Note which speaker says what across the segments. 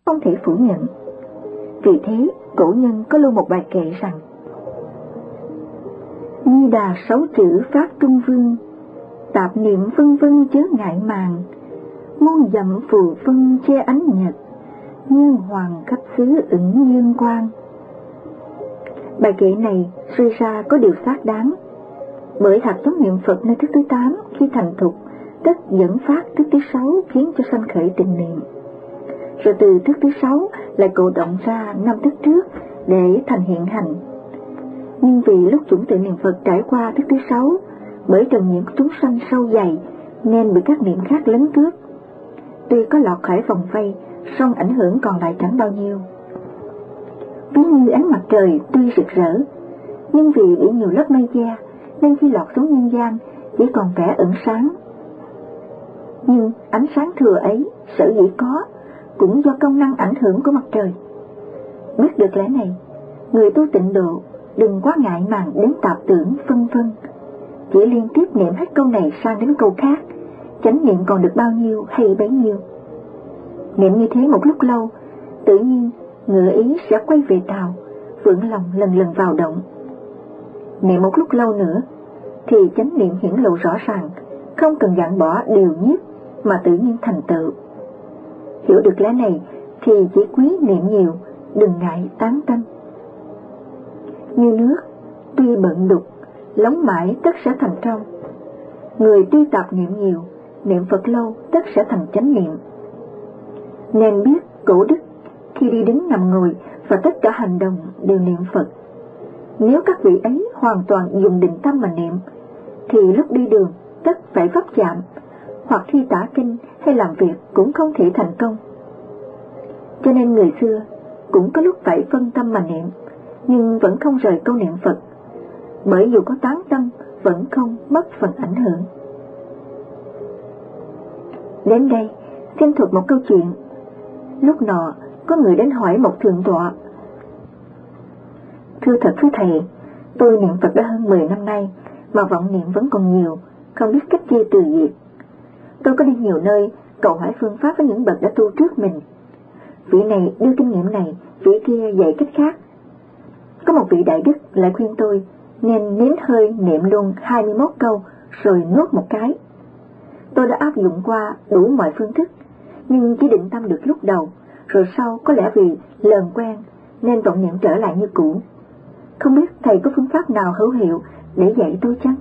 Speaker 1: không thể phủ nhận. Vì thế, cổ nhân có lưu một bài kệ rằng: Di Đà 6 chữ phát trung vương, tạp niệm vân vân chớ ngại màng, muôn dặm phù vân che ánh nhật, nhân hoàng khắp xứ ẩn dương quang. Bài kệ này suy ra có điều xác đáng, bởi hạt giống niệm Phật nơi thức thứ 8 khi thành thục tất dẫn phát thức thứ 6 khiến cho sanh khởi tình niệm. Rồi từ thức thứ 6 lại cổ động ra 5 thức trước để thành hiện hành. Nhưng vì lúc chủng tự niệm Phật trải qua thức thứ 6, bởi trần nhiễm của chúng sanh sâu dày nên bị các niệm khác lấn cướp. Tuy có lọt khỏi vòng vây, song ảnh hưởng còn lại chẳng bao nhiêu. Ví như ánh mặt trời tuy rực rỡ, nhưng vì bị nhiều lớp mây che nên khi lọt xuống nhân gian chỉ còn vẻ ẩn sáng. Nhưng ánh sáng thừa ấy sở dĩ có cũng do công năng ảnh hưởng của mặt trời. Biết được lẽ này, người tu tịnh độ đừng quá ngại màng đến tạp tưởng phân vân, chỉ liên tiếp niệm hết câu này sang đến câu khác, chánh niệm còn được bao nhiêu hay bấy nhiêu. Niệm như thế một lúc lâu, tự nhiên ngựa ý sẽ quay về tàu, vượng lòng lần lần vào động. Niệm một lúc lâu nữa thì chánh niệm hiển lộ rõ ràng, không cần gạn bỏ điều nhất mà tự nhiên thành tựu. Hiểu được lẽ này thì chỉ quý niệm nhiều, đừng ngại tán tâm. Như nước tuy bận đục, lóng mãi tất sẽ thành trong. Người tuy tạp niệm nhiều, niệm Phật lâu tất sẽ thành chánh niệm. Nên biết cổ đức khi đi đứng nằm ngồi và tất cả hành động đều niệm Phật. Nếu các vị ấy hoàn toàn dùng định tâm mà niệm, thì lúc đi đường tất phải vấp chạm, hoặc khi tả kinh hay làm việc cũng không thể thành công. Cho nên người xưa cũng có lúc phải phân tâm mà niệm, nhưng vẫn không rời câu niệm Phật, bởi dù có tán tâm vẫn không mất phần ảnh hưởng. Đến đây xin thuật một câu chuyện. Lúc nọ có người đến hỏi một thượng tọa: Thưa thật thưa thầy, tôi niệm Phật đã hơn 10 năm nay mà vọng niệm vẫn còn nhiều, không biết cách chia từ diệt. Tôi có đi nhiều nơi cầu hỏi phương pháp với những bậc đã tu trước mình. Vị này đưa kinh nghiệm này, vị kia dạy cách khác. Có một vị đại đức lại khuyên tôi nên nín hơi niệm luôn 21 câu rồi nuốt một cái. Tôi đã áp dụng qua đủ mọi phương thức, nhưng chỉ định tâm được lúc đầu, rồi sau có lẽ vì lờn quen nên vọng niệm trở lại như cũ. Không biết thầy có phương pháp nào hữu hiệu để dạy tôi chăng?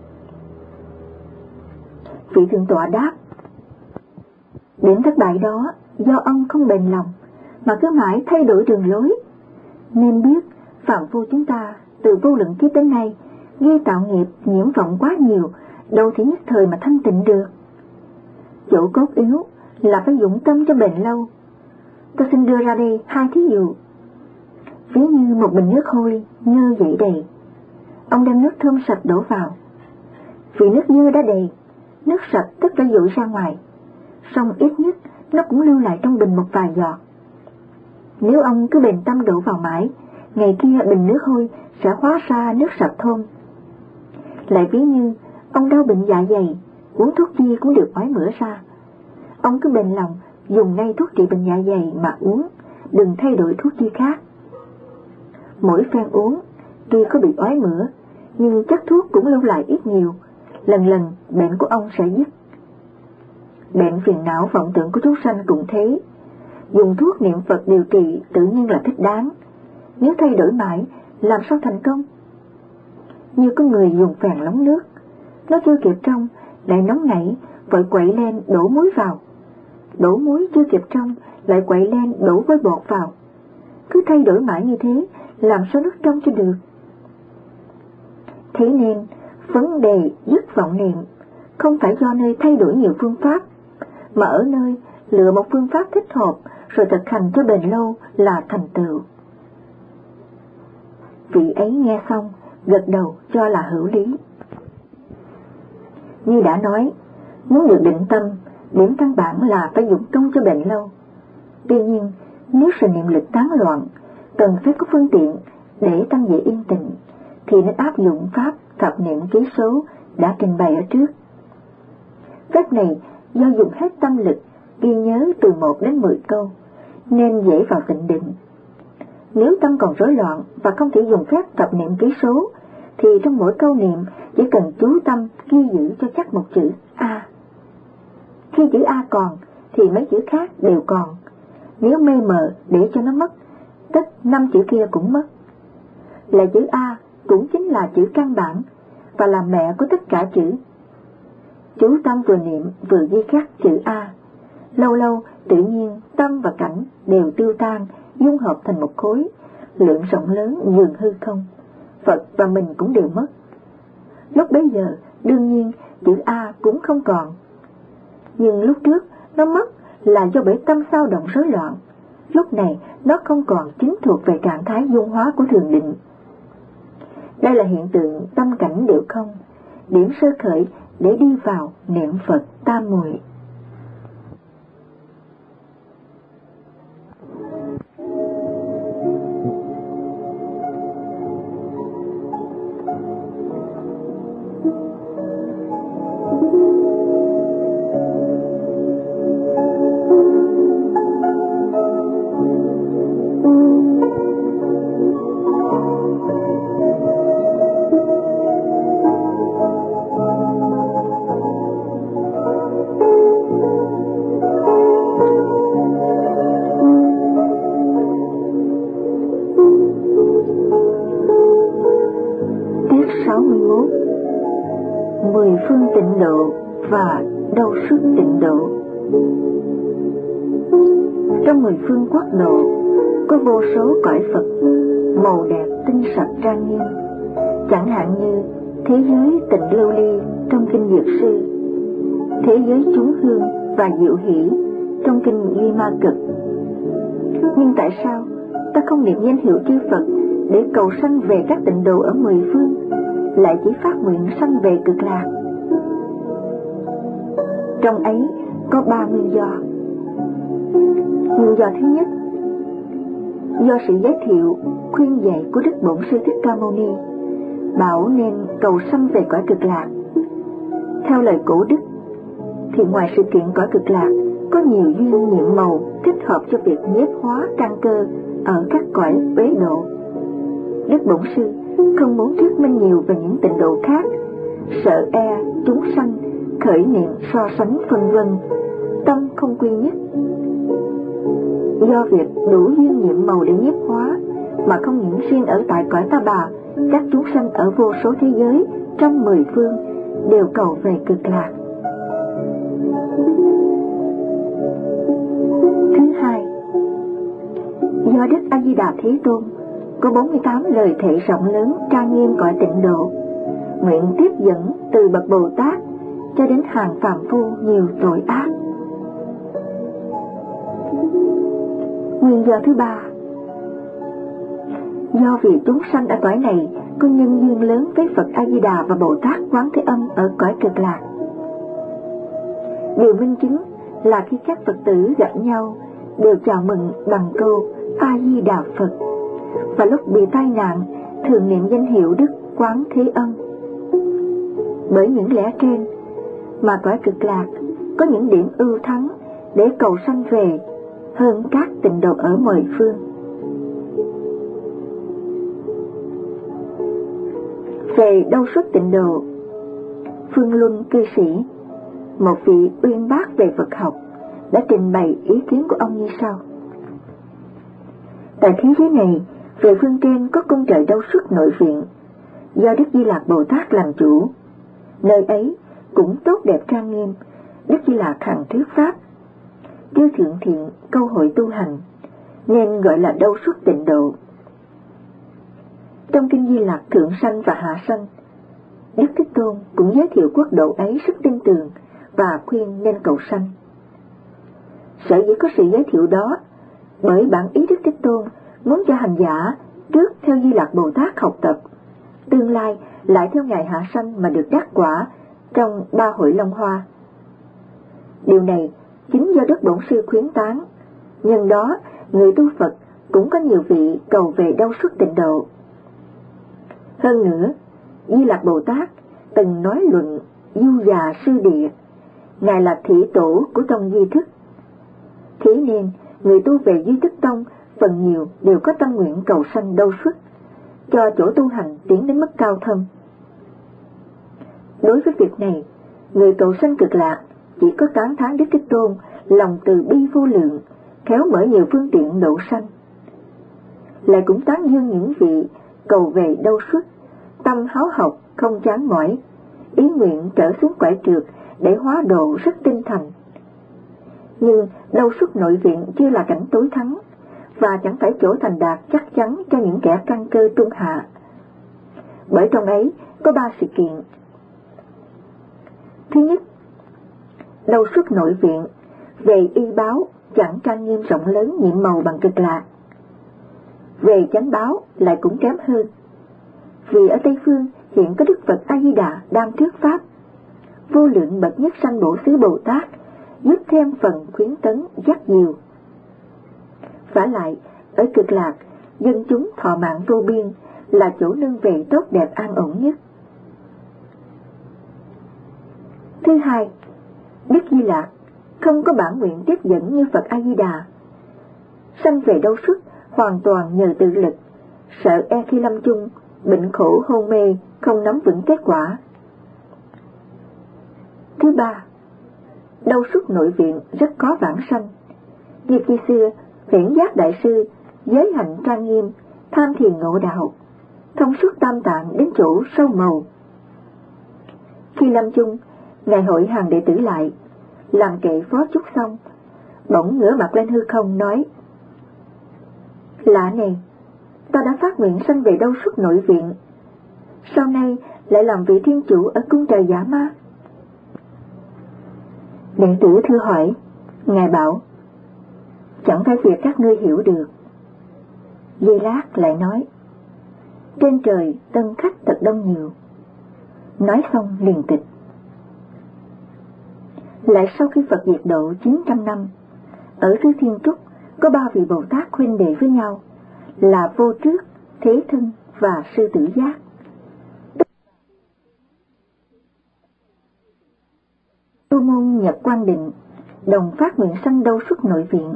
Speaker 1: Vị thượng tọa đáp: Điểm thất bại đó do ông không bền lòng mà cứ mãi thay đổi đường lối. Nên biết phạm phu chúng ta từ vô lượng kiếp đến nay gây tạo nghiệp nhiễm vọng quá nhiều, đâu thể nhất thời mà thanh tịnh được. Chỗ cốt yếu là phải dụng tâm cho bền lâu. Tôi xin đưa ra đây 2 thí dụ. Ví như một bình nước hôi nhơ dậy đầy, ông đem nước thơm sạch đổ vào. Vì nước dư đã đầy, nước sạch tất phải dội ra ngoài, song ít nhất nó cũng lưu lại trong bình một vài giọt. Nếu ông cứ bền tâm đổ vào mãi, ngày kia bình nước hôi sẽ hóa ra nước sạch thơm. Lại ví như ông đau bệnh dạ dày, uống thuốc chi cũng được ói mửa ra. Ông cứ bền lòng dùng ngay thuốc trị bệnh dạ dày mà uống, đừng thay đổi thuốc chi khác. Mỗi phen uống tuy có bị ói mửa, nhưng chất thuốc cũng lưu lại ít nhiều, lần lần bệnh của ông sẽ dứt. Bệnh phiền não vọng tưởng của chúng sanh cũng thế. Dùng thuốc niệm Phật điều trị tự nhiên là thích đáng, nếu thay đổi mãi làm sao thành công? Như có người dùng phèn lóng nước, nó chưa kịp trong lại nóng nảy, vội quậy lên đổ muối vào. Đổ muối chưa kịp trong lại quậy lên đổ với bột vào. Cứ thay đổi mãi như thế, làm sao nước trong cho được? Thế nên vấn đề dứt vọng niệm không phải do nơi thay đổi nhiều phương pháp, mà ở nơi lựa một phương pháp thích hợp rồi thực hành cho bền lâu là thành tựu. Vị ấy nghe xong gật đầu cho là hữu lý. Như đã nói, muốn được định tâm, điểm căn bản là phải dụng công cho bền lâu. Tuy nhiên, nếu sự niệm lực tán loạn, cần phải có phương tiện để tâm dễ yên tĩnh, thì nên áp dụng pháp thập niệm ký số đã trình bày ở trước. Phép này do dùng hết tâm lực ghi nhớ từ 1 đến 10 câu, nên dễ vào tịnh định. Nếu tâm còn rối loạn và không thể dùng phép tập niệm ký số, thì trong mỗi câu niệm chỉ cần chú tâm ghi giữ cho chắc một chữ A. Khi chữ A còn thì mấy chữ khác đều còn. Nếu mê mờ để cho nó mất, tất 5 chữ kia cũng mất. Là chữ A cũng chính là chữ căn bản và là mẹ của tất cả chữ. Chú tâm vừa niệm vừa ghi khắc chữ A. Lâu lâu tự nhiên tâm và cảnh đều tiêu tan, dung hợp thành một khối, lượng rộng lớn dường hư không. Phật và mình cũng đều mất. Lúc bấy giờ đương nhiên chữ A cũng không còn. Nhưng lúc trước nó mất là do bởi tâm sao động rối loạn. Lúc này nó không còn chính thuộc về trạng thái dung hóa của thường định. Đây là hiện tượng tâm cảnh đều không, điểm sơ khởi để đi vào niệm Phật tam muội. Mười phương tịnh độ và đâu xuất tịnh độ. Trong 10 phương quốc độ có vô số cõi Phật màu đẹp tinh sạch trang nghiêm, chẳng hạn như thế giới tịnh lưu ly trong kinh Dược Sư, thế giới chúng hương và diệu hỷ trong kinh Duy Ma Cực. Nhưng tại sao ta không niệm danh hiệu chư Phật để cầu sanh về các tịnh độ ở 10 phương, lại chỉ phát nguyện sanh về Cực Lạc? Trong ấy có 3 nguyên do. Nguyên do thứ nhất, do sự giới thiệu khuyên dạy của Đức Bổn Sư Thích Ca Mâu Ni, bảo nên cầu sanh về cõi Cực Lạc. Theo lời cổ đức thì ngoài sự kiện cõi Cực Lạc có nhiều duyên nhiệm màu thích hợp cho việc nhiếp hóa căn cơ ở các cõi uế độ. Đức Bổn Sư không muốn thuyết minh nhiều về những tịnh độ khác, sợ e chúng sanh khởi niệm so sánh phân vân, tâm không quy nhất. Do việc đủ duyên nhiệm màu để nhiếp hóa, mà không những riêng ở tại cõi Ta Bà, các chúng sanh ở vô số thế giới trong 10 phương đều cầu về Cực Lạc. Thứ hai, do Đức A Di Đà Thế Tôn có 48 lời thệ rộng lớn trang nghiêm cõi tịnh độ, nguyện tiếp dẫn từ bậc Bồ Tát cho đến hàng phàm phu nhiều tội ác. Nguyên do thứ ba, do vì chúng sanh ở cõi này có nhân duyên lớn với Phật A Di Đà và Bồ Tát Quán Thế Âm ở cõi Cực Lạc. Điều minh chứng là khi các Phật tử gặp nhau đều chào mừng bằng câu A Di Đà Phật, và lúc bị tai nạn thường niệm danh hiệu Đức Quán Thế Âm. Bởi những lẽ trên mà cõi Cực Lạc có những điểm ưu thắng để cầu sanh về hơn các tịnh độ ở 10 phương. Về đâu xuất tịnh độ, Phương Luân cư sĩ, một vị uyên bác về Phật học, đã trình bày ý kiến của ông như sau. Tại thế giới này, về phương trên có cung trời đâu xuất nội viện, do Đức Di Lạc Bồ Tát làm chủ. Nơi ấy cũng tốt đẹp trang nghiêm, Đức Di Lạc hằng thuyết pháp, chư thượng thiện câu hội tu hành, nên gọi là đâu xuất tịnh độ. Trong kinh Di Lạc thượng sanh và hạ sanh, Đức Thích Tôn cũng giới thiệu quốc độ ấy rất tin tường và khuyên nên cầu sanh. Sở dĩ có sự giới thiệu đó bởi bản ý Đức Thích Tôn muốn cho hành giả trước theo Di Lạc Bồ Tát học tập, tương lai lại theo Ngài hạ sanh mà được đắc quả trong 3 hội Long Hoa. Điều này chính do Đức Bổn Sư khuyến tán, nhân đó người tu Phật cũng có nhiều vị cầu về đâu xuất tịnh độ. Hơn nữa, Di Lạc Bồ Tát từng nói luận Du Già Sư Địa, Ngài là thị tổ của tông Di Thức. Thế nên người tu về Duy Thức Tông phần nhiều đều có tâm nguyện cầu sanh đâu xuất, cho chỗ tu hành tiến đến mức cao thâm. Đối với việc này, người cầu sanh Cực Lạc chỉ có tán thán Đức Thế Tôn lòng từ bi vô lượng, khéo mở nhiều phương tiện độ sanh. Lại cũng tán dương những vị cầu về đâu xuất, tâm háo học không chán mỏi, ý nguyện trở xuống quải trượt để hóa độ rất tinh thành. Nhưng đâu xuất nội viện chưa là cảnh tối thắng, và chẳng phải chỗ thành đạt chắc chắn cho những kẻ căn cơ trung hạ. Bởi trong ấy có 3 sự kiện. Thứ nhất, đâu xuất nội viện về y báo chẳng trang nghiêm rộng lớn nhiệm màu bằng Cực Lạc. Về chánh báo lại cũng kém hơn, vì ở Tây Phương hiện có Đức Phật A Di Đà đang thuyết pháp, vô lượng bậc nhất sanh Bổ Xứ Bồ Tát giúp thêm phần khuyến tấn dắt dìu. Vả lại ở Cực Lạc, dân chúng thọ mạng vô biên, là chỗ nương về tốt đẹp an ổn nhất. Thứ hai, Đức Di Lạc không có bản nguyện tiếp dẫn như Phật A Di Đà, sanh về đâu xuất hoàn toàn nhờ tự lực, sợ e khi lâm chung bệnh khổ hôn mê không nắm vững kết quả. Thứ ba, đâu xuất nội viện rất có vãng sanh, như khi xưa Hiển Giác Đại Sư giới hạnh trang nghiêm, tham thiền ngộ đạo, thông suốt tam tạng đến chỗ sâu màu. Khi lâm chung, ngài hội hàng đệ tử lại, làm kệ phó chúc xong, bỗng ngửa mặt lên hư không nói: lạ này, ta đã phát nguyện sanh về đâu xuất nội viện, sau này lại làm vị thiên chủ ở cung trời Giả Ma. Đệ tử thưa hỏi, ngài bảo: chẳng phải việc các ngươi hiểu được. Giây lát lại nói: trên trời tân khách thật đông nhiều. Nói xong liền tịch. Lại sau khi Phật diệt độ 900 năm, ở xứ Thiên Trúc có 3 vị Bồ Tát huynh đệ với nhau, là Vô Trước, Thế Thân và Sư Tử Giác. Tu môn nhập Quan Định, đồng phát nguyện sanh đâu xuất nội viện.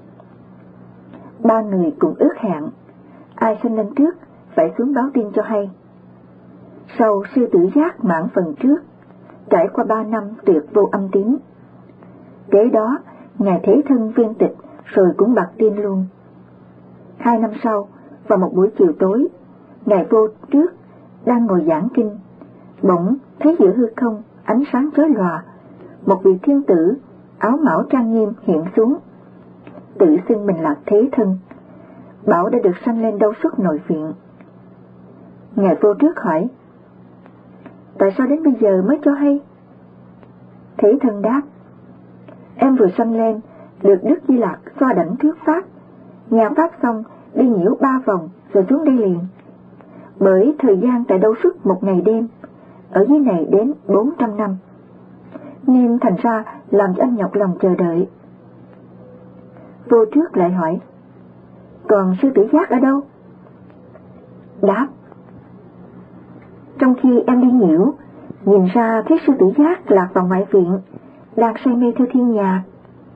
Speaker 1: 3 người cùng ước hẹn, ai sanh lên trước phải xuống báo tin cho hay. Sau Sư Tử Giác mãn phần trước, trải qua 3 năm tuyệt vô âm tín. Kế đó, ngài Thế Thân viên tịch rồi cũng bạc tin luôn. 2 năm sau, vào một buổi chiều tối, ngài Vô Trước đang ngồi giảng kinh, bỗng thấy giữa hư không ánh sáng chói lòa, một vị thiên tử áo mão trang nghiêm hiện xuống, tự xưng mình là Thế Thân, bảo đã được sanh lên đâu xuất nội viện. Ngài Vô Trước hỏi: tại sao đến bây giờ mới cho hay? Thế Thân đáp: em vừa sanh lên, được Đức Di Lạc xoa đảnh thuyết pháp, nghe pháp xong đi nhiễu 3 vòng rồi xuống đây liền. Bởi thời gian tại đâu xuất 1 ngày đêm, ở dưới này đến 400 năm, nên thành ra làm cho anh nhọc lòng chờ đợi. Vô Trước lại hỏi: còn Sư Tử Giác ở đâu? Đáp: trong khi em đi nhiễu, nhìn ra thấy Sư Tử Giác lạc vào ngoại viện, đang say mê theo thiên nhạc.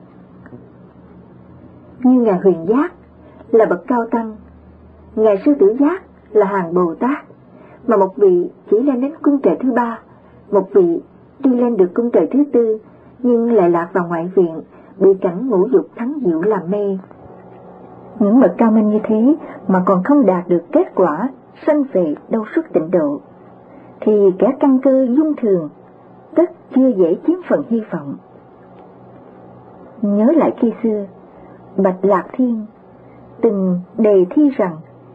Speaker 1: Như ngài Huyền Giác là bậc cao tăng, ngài Sư Tử Giác là hàng Bồ Tát, mà một vị chỉ lên đến cung trời thứ 3, một vị đi lên được cung trời thứ 4, nhưng lại lạc vào ngoại viện, bị cảnh ngũ dục thắng diệu làm mê. Những bậc cao minh như thế mà còn không đạt được kết quả sanh về đâu xuất tịnh độ, thì kẻ căn cơ dung thường tất chưa dễ chiếm phần hy vọng. Nhớ lại khi xưa, Bạch Lạc Thiên từng đề thi rằng: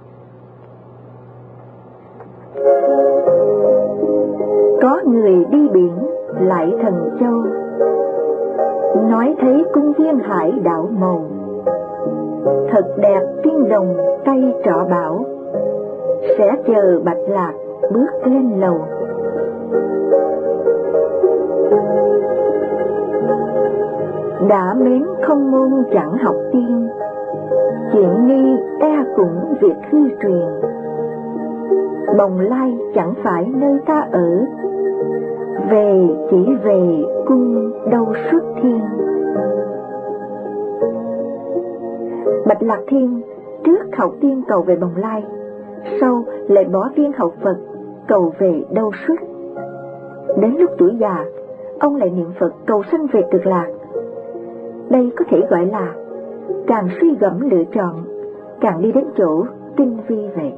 Speaker 1: có người đi biển lại Thần Châu, nói thấy cung duyên hải đảo màu, thật đẹp tiên đồng tay trọ bảo, sẽ chờ Bạch Lạc bước lên lầu. Đã mến không môn chẳng học tiên, chuyện nghi e cũng việc hư truyền. Bồng Lai chẳng phải nơi ta ở, về chỉ về cung đâu xuất thiên. Bạch Lạc Thiên trước hậu tiên cầu về bồng lai, sau lại bỏ tiên hậu Phật cầu về đâu xuất. Đến lúc tuổi già, ông lại niệm Phật cầu sanh về Cực Lạc. Đây có thể gọi là càng suy gẫm lựa chọn, càng đi đến chỗ tinh vi vậy.